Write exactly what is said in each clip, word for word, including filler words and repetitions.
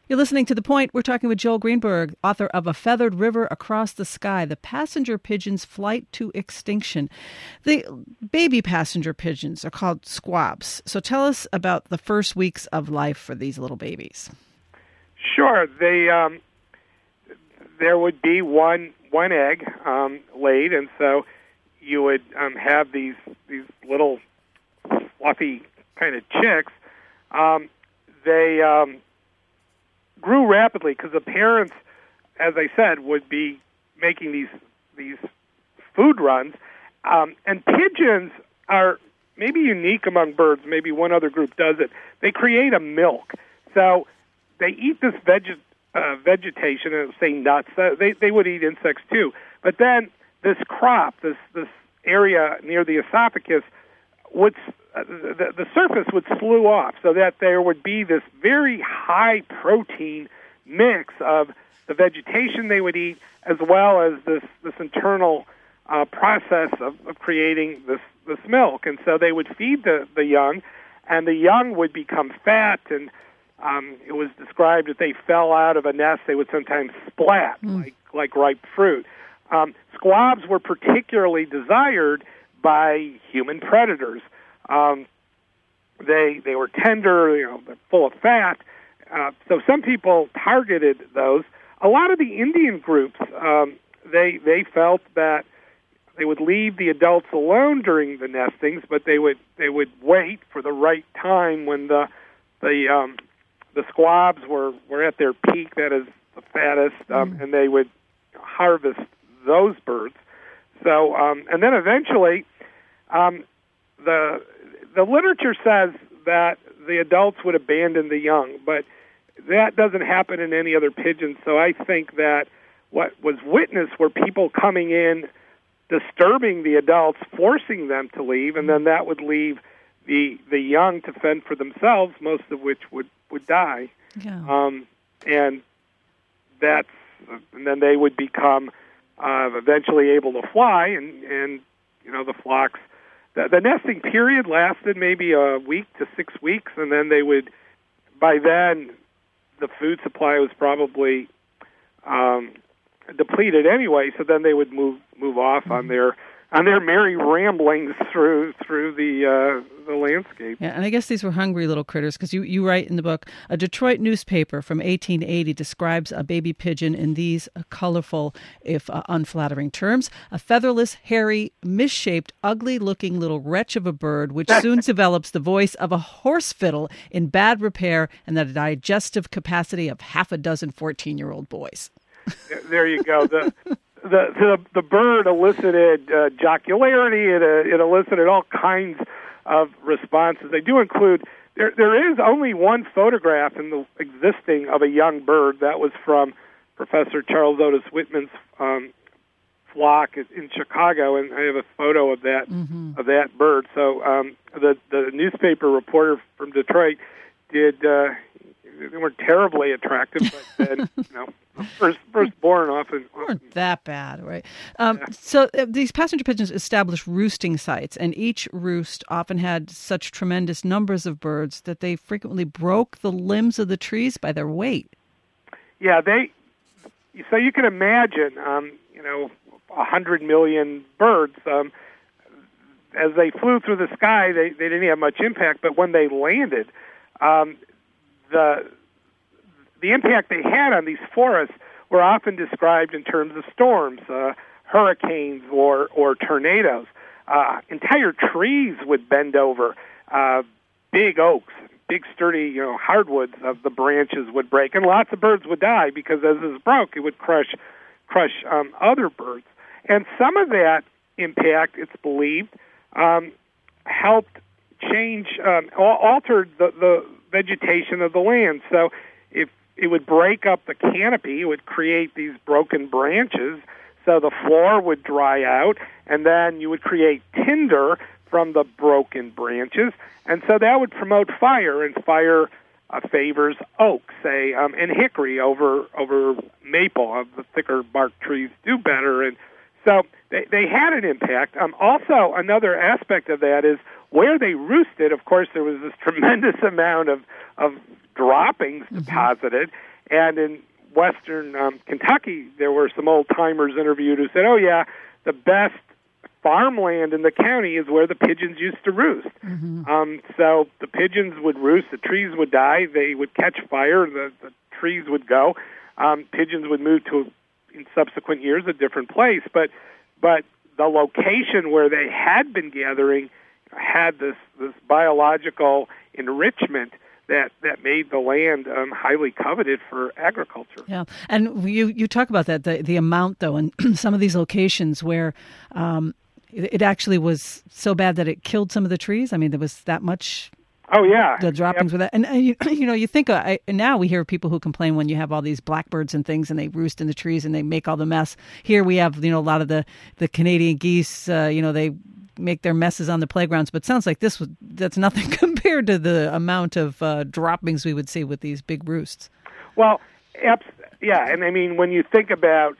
You're listening to The Point. We're talking with Joel Greenberg, author of A Feathered River Across the Sky, The Passenger Pigeon's Flight to Extinction. The baby passenger pigeons are called squabs. So tell us about the first weeks of life for these little babies. Sure. They, um, there would be one one egg um, laid, and so you would um, have these, these little fluffy kind of chicks. Um, they... Um, grew rapidly because the parents, as I said, would be making these these food runs. Um, and pigeons are maybe unique among birds. Maybe one other group does it. They create a milk. So they eat this veg- uh, vegetation, uh, say nuts. Uh, they, they would eat insects too. But then this crop, this, this area near the esophagus, would Uh, the, the surface would slew off so that there would be this very high protein mix of the vegetation they would eat as well as this, this internal uh, process of, of creating this, this milk. And so they would feed the, the young, and the young would become fat, and um, it was described that they fell out of a nest, they would sometimes splat mm. like, like ripe fruit. Um, squabs were particularly desired by human predators. Um, they they were tender, you know, full of fat. Uh, so some people targeted those. A lot of the Indian groups, um, they they felt that they would leave the adults alone during the nestings, but they would they would wait for the right time when the the um, the squabs were, were at their peak, that is the fattest, um, mm. and they would harvest those birds. So um, and then eventually. Um, The the literature says that the adults would abandon the young, but that doesn't happen in any other pigeons. So I think that what was witnessed were people coming in, disturbing the adults, forcing them to leave, and then that would leave the the young to fend for themselves, most of which would, would die. Yeah. Um, and that's and then they would become uh, eventually able to fly, and, and you know the flocks. The, the nesting period lasted maybe a week to six weeks, and then they would, by then, the food supply was probably um, depleted anyway. So then they would move move off on their on their merry ramblings through through the uh, the landscape. Yeah, and I guess these were hungry little critters, because you, you write in the book, a Detroit newspaper from eighteen eighty describes a baby pigeon in these colorful, if uh, unflattering terms: a featherless, hairy, misshaped, ugly-looking little wretch of a bird, which soon develops the voice of a horse fiddle in bad repair and the digestive capacity of half a dozen fourteen-year-old boys. There you go. The the the, the bird elicited uh, jocularity. It, uh, it elicited all kinds of responses. They do include, there there is only one photograph in the existing of a young bird. That was from Professor Charles Otis Whitman's um, flock in Chicago, and I have a photo of that mm-hmm. of that bird. So um, the the newspaper reporter from Detroit did. Uh, they weren't terribly attractive, but then you know, first firstborn often, often weren't that bad, right? Um, yeah. So uh, these passenger pigeons established roosting sites, and each roost often had such tremendous numbers of birds that they frequently broke the limbs of the trees by their weight. Yeah, they. So you can imagine, um, you know, a hundred million birds. Um, as they flew through the sky, they, they didn't have much impact, but when they landed, um, the the impact they had on these forests were often described in terms of storms, uh, hurricanes, or or tornadoes. Uh, entire trees would bend over. Uh, big oaks, big sturdy, you know, hardwoods of the branches would break, and lots of birds would die because as this broke, it would crush crush um, other birds. And some of that impact, it's believed, um, helped change, um, altered the, the vegetation of the land. So if it would break up the canopy, it would create these broken branches, so the floor would dry out, and then you would create tinder from the broken branches, and so that would promote fire, and fire uh, favors oak, say, um, and hickory over over maple. Uh, the thicker bark trees do better, and so they, they had an impact. Um, also, another aspect of that is where they roosted. Of course, there was this tremendous amount of, of droppings deposited, And in western um, Kentucky, there were some old-timers interviewed who said, oh, yeah, the best farmland in the county is where the pigeons used to roost. Mm-hmm. Um, so the pigeons would roost, the trees would die, they would catch fire, the, the trees would go. Um, pigeons would move to, in subsequent years, a different place. But but the location where they had been gathering had this, this biological enrichment that, that made the land um, highly coveted for agriculture. Yeah, and you, you talk about that, the, the amount, though, and some of these locations where um, it, it actually was so bad that it killed some of the trees. I mean, there was that much... Oh, yeah. The droppings yep. with that. And, and you, you know, you think, uh, I, now we hear people who complain when you have all these blackbirds and things and they roost in the trees and they make all the mess. Here we have, you know, a lot of the, the Canadian geese, uh, you know, they make their messes on the playgrounds. But it sounds like this was, that's nothing compared to the amount of uh, droppings we would see with these big roosts. Well, yeah. And I mean, when you think about,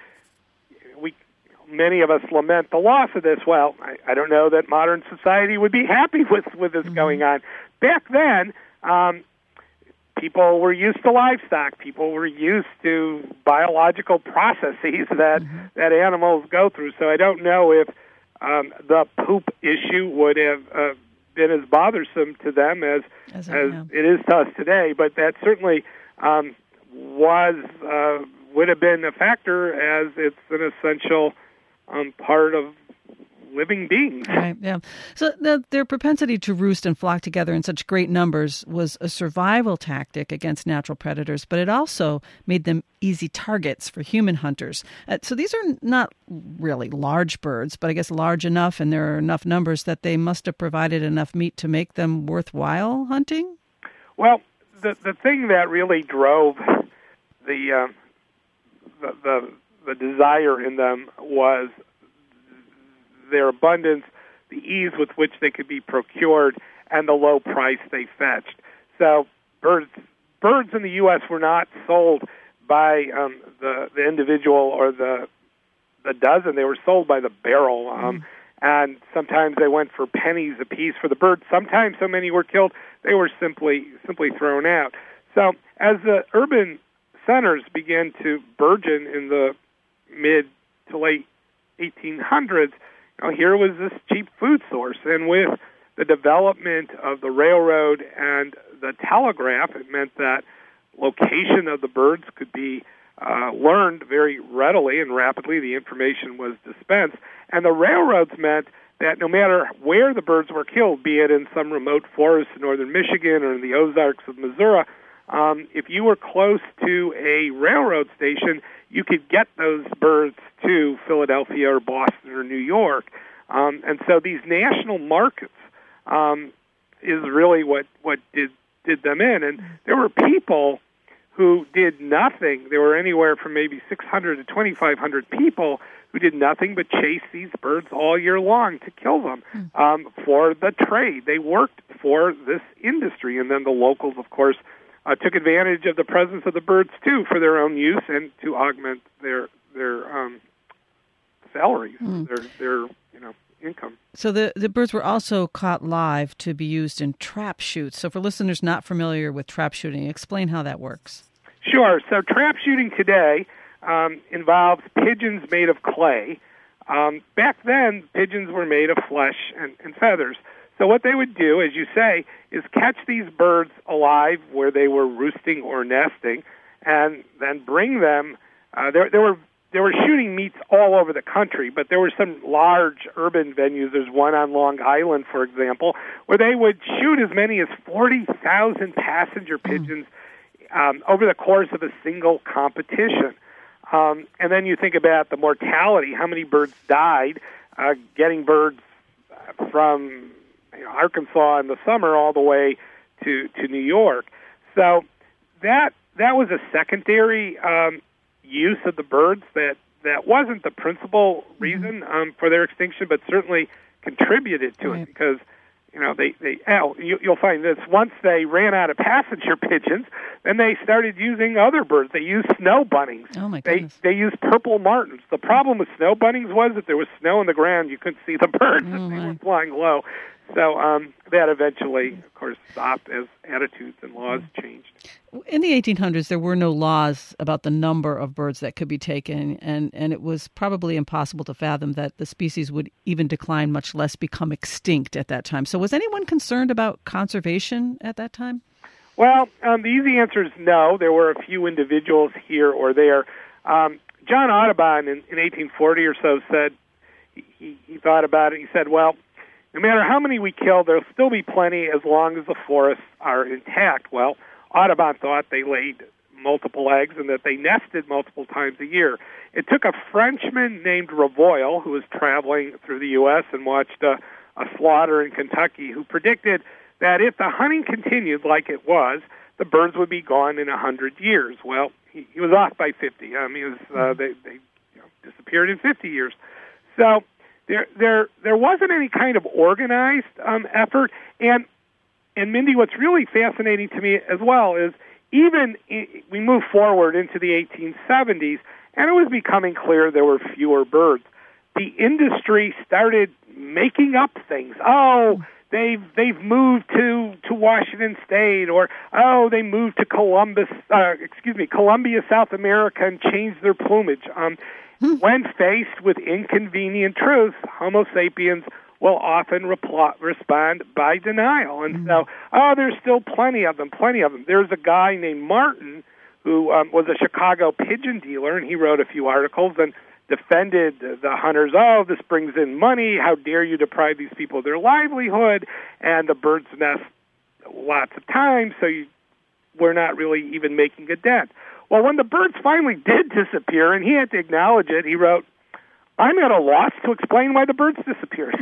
we many of us lament the loss of this. Well, I, I don't know that modern society would be happy with, with this mm-hmm. going on. Back then, um, people were used to livestock. People were used to biological processes that, mm-hmm. that animals go through. So I don't know if um, the poop issue would have uh, been as bothersome to them as as, as it is to us today. But that certainly um, was uh, would have been a factor, as it's an essential um, part of living beings. Right, yeah. So the, their propensity to roost and flock together in such great numbers was a survival tactic against natural predators, but it also made them easy targets for human hunters. Uh, so these are not really large birds, but I guess large enough, and there are enough numbers that they must have provided enough meat to make them worthwhile hunting? Well, the the thing that really drove the uh, the, the the desire in them was their abundance, the ease with which they could be procured, and the low price they fetched. So birds birds in the U S were not sold by um, the, the individual or the the dozen. They were sold by the barrel, um, mm. and sometimes they went for pennies apiece for the bird. Sometimes so many were killed, they were simply simply thrown out. So as the urban centers began to burgeon in the mid to late eighteen hundreds, Now, here was this cheap food source, and with the development of the railroad and the telegraph, it meant that location of the birds could be uh, learned very readily and rapidly. The information was dispensed, and the railroads meant that no matter where the birds were killed, be it in some remote forest in northern Michigan or in the Ozarks of Missouri, um, if you were close to a railroad station, you could get those birds to Philadelphia or Boston or New York. Um, and so these national markets um, is really what, what did, did them in. And there were people who did nothing. There were anywhere from maybe six hundred to twenty-five hundred people who did nothing but chase these birds all year long to kill them um, for the trade. They worked for this industry. And then the locals, of course, Uh, took advantage of the presence of the birds, too, for their own use and to augment their their um, salaries, mm. their their you know income. So the, the birds were also caught live to be used in trap shoots. So for listeners not familiar with trap shooting, explain how that works. Sure. So trap shooting today um, involves pigeons made of clay. Um, back then, pigeons were made of flesh and, and feathers. So what they would do, as you say, is catch these birds alive where they were roosting or nesting, and then bring them. Uh, there, there were there were shooting meets all over the country, but there were some large urban venues. There's one on Long Island, for example, where they would shoot as many as forty thousand passenger pigeons um, over the course of a single competition. Um, and then you think about the mortality, how many birds died uh, getting birds from You know, Arkansas in the summer all the way to, to New York. So that that was a secondary um, use of the birds that, that wasn't the principal reason um, for their extinction, but certainly contributed to right. it because, you know, they, they oh, you, you'll find this, once they ran out of passenger pigeons, then they started using other birds. They used snow bunnies. Oh, my goodness. They, they used purple martins. The problem with snow bunnies was that there was snow on the ground. You couldn't see the birds oh, if they my. were flying low. So um, that eventually, of course, stopped as attitudes and laws changed. In the eighteen hundreds, there were no laws about the number of birds that could be taken, and, and it was probably impossible to fathom that the species would even decline, much less become extinct at that time. So was anyone concerned about conservation at that time? Well, um, the easy answer is no. There were a few individuals here or there. Um, John Audubon in, in eighteen forty or so said, he, he thought about it, he said, well, no matter how many we kill, there'll still be plenty as long as the forests are intact. Well, Audubon thought they laid multiple eggs and that they nested multiple times a year. It took a Frenchman named Ravoil, who was traveling through the U S and watched a, a slaughter in Kentucky, who predicted that if the hunting continued like it was, the birds would be gone in a hundred years. Well, he, he was off by fifty. I mean, it was, uh, they, they you know, disappeared in fifty years. So there, there, there wasn't any kind of organized um, effort. And, and Mindy, what's really fascinating to me as well is even in, we move forward into the eighteen seventies, and it was becoming clear there were fewer birds. The industry started making up things. Oh, they've they've moved to, to Washington State, or oh, they moved to Columbus, uh, excuse me, Columbia, South America, and changed their plumage. Um, hmm. When faced with inconvenient truths, Homo sapiens will often repl- respond by denial. And mm-hmm. so, oh, there's still plenty of them, plenty of them. There's a guy named Martin who um, was a Chicago pigeon dealer, and he wrote a few articles and defended the hunters. Oh, this brings in money. How dare you deprive these people of their livelihood? And the birds nest lots of times, so you, we're not really even making a dent. Well, when the birds finally did disappear, and he had to acknowledge it, he wrote, I'm at a loss to explain why the birds disappeared.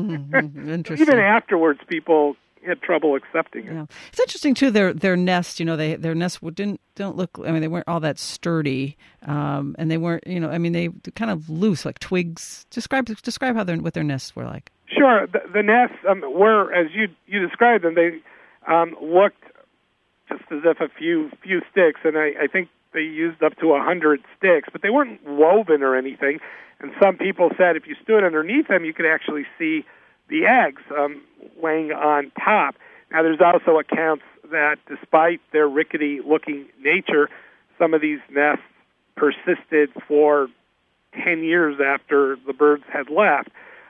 Mm, interesting. Even afterwards, people had trouble accepting it. Yeah. It's interesting too. Their their nests, you know, they their nests didn't don't look. I mean, they weren't all that sturdy, um, and they weren't. You know, I mean, they kind of loose, like twigs. Describe describe how their what their nests were like. Sure, the, the nests um, were as you you described them. They um, looked just as if a few few sticks, and I, I think they used up to a hundred sticks, but they weren't woven or anything. And some people said if you stood underneath them, you could actually see the eggs um, laying on top. Now, there's also accounts that despite their rickety-looking nature, some of these nests persisted for ten years after the birds had left.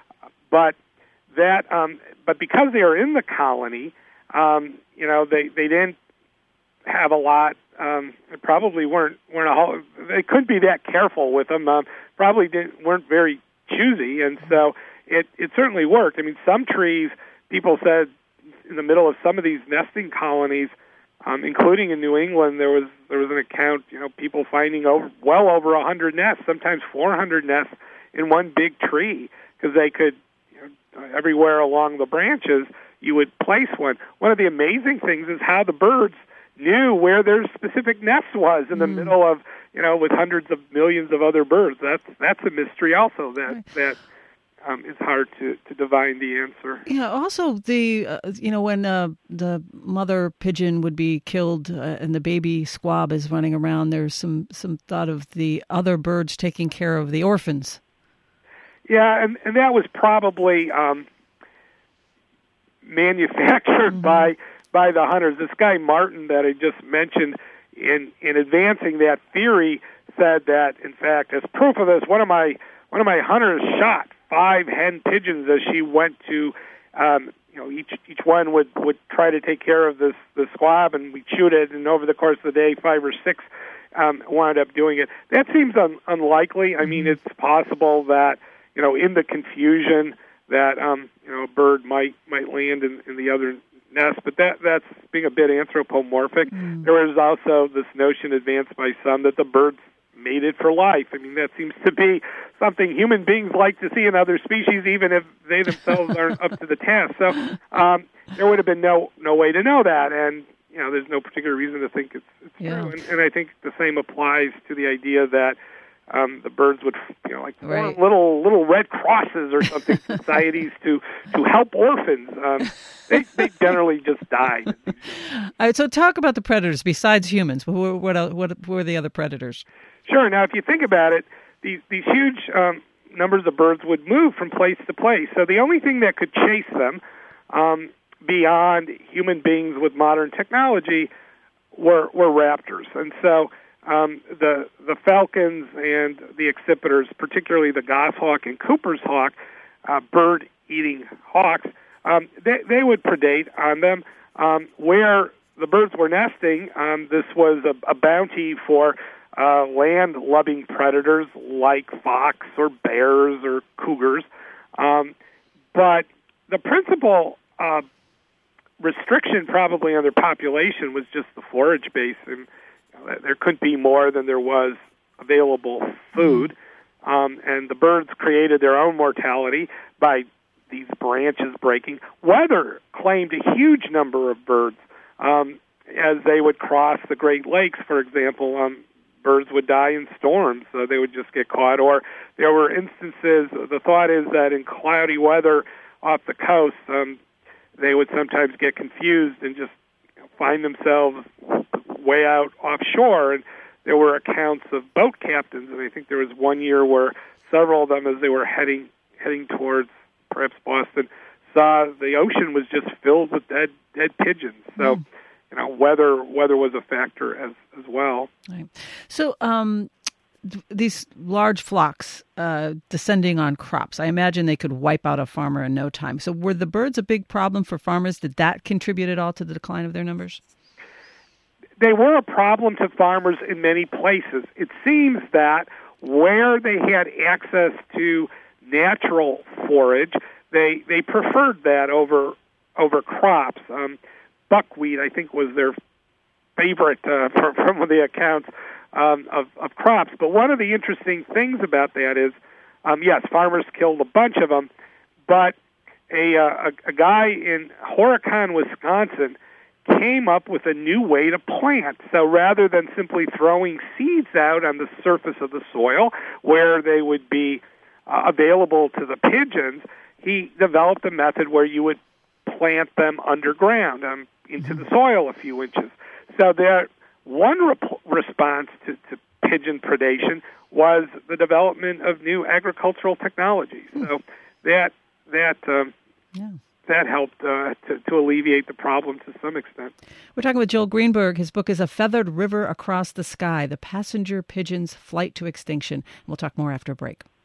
But that, um, but because they are in the colony, um, you know, they, they didn't have a lot. Um, they probably weren't weren't a whole, they couldn't be that careful with them. Um, probably didn't weren't very choosy, and so it it certainly worked. I mean, some trees, people said, in the middle of some of these nesting colonies, um, including in New England, there was there was an account, you know, people finding over well over a hundred nests, sometimes four hundred nests in one big tree, because they could, you know, everywhere along the branches you would place one. One of the amazing things is how the birds knew where their specific nest was in the mm. middle of, you know, with hundreds of millions of other birds. That's that's a mystery also that right. that um, is hard to, to divine the answer. Yeah. Also, the uh, you know when uh, the mother pigeon would be killed uh, and the baby squab is running around, there's some some thought of the other birds taking care of the orphans. Yeah, and and that was probably um, manufactured mm-hmm. by. by the hunters. This guy Martin that I just mentioned, in in advancing that theory, said that in fact, as proof of this, one of my one of my hunters shot five hen pigeons as she went to, um, you know, each each one would, would try to take care of this the squab, and we'd shoot it, and over the course of the day, five or six um, wound up doing it. That seems un- unlikely. I mean, it's possible that, you know, in the confusion that um, you know a bird might might land in, in the other nest, but that that's being a bit anthropomorphic. Mm. There was also this notion advanced by some that the birds mated for life. I mean, that seems to be something human beings like to see in other species, even if they themselves aren't up to the task. So um, there would have been no no way to know that, and you know, there's no particular reason to think it's, it's yeah. true. And, and I think the same applies to the idea that Um, the birds would, you know, like right. little little red crosses or something, societies to, to help orphans. Um, they they generally just died. All right, so talk about the predators besides humans. What what else, what were the other predators? Sure. Now, if you think about it, these these huge um, numbers of birds would move from place to place. So the only thing that could chase them um, beyond human beings with modern technology were were raptors. And so um, the the falcons and the accipiters, particularly the goshawk and Cooper's hawk, uh, bird-eating hawks, um, they, they would predate on them. Um, where the birds were nesting, um, this was a, a bounty for uh, land-loving predators like fox or bears or cougars. Um, but the principal uh, restriction probably on their population was just the forage base, and you know, there couldn't be more than there was available food. Um, and the birds created their own mortality by these branches breaking. Weather claimed a huge number of birds. Um, as they would cross the Great Lakes, for example, um, birds would die in storms, so they would just get caught. Or there were instances, the thought is that in cloudy weather off the coast, um, they would sometimes get confused and just you know, find themselves way out offshore. And there were accounts of boat captains, and I think there was one year where several of them, as they were heading heading towards perhaps Boston, saw the ocean was just filled with dead dead pigeons. So, mm. you know, weather weather was a factor as as well. Right. So, um, th- these large flocks uh, descending on crops, I imagine they could wipe out a farmer in no time. So, were the birds a big problem for farmers? Did that contribute at all to the decline of their numbers? They were a problem to farmers in many places. It seems that where they had access to natural forage, they they preferred that over over crops. Um, buckwheat, I think, was their favorite uh, from, from the accounts um, of, of crops. But one of the interesting things about that is, um, yes, farmers killed a bunch of them, but a, uh, a, a guy in Horicon, Wisconsin, came up with a new way to plant. So rather than simply throwing seeds out on the surface of the soil where they would be uh, available to the pigeons, he developed a method where you would plant them underground, um, into the soil a few inches. So that one rep- response to, to pigeon predation was the development of new agricultural technologies. So that that um, yeah. that helped uh, to, to alleviate the problem to some extent. We're talking with Joel Greenberg. His book is A Feathered River Across the Sky, The Passenger Pigeon's Flight to Extinction. We'll talk more after a break.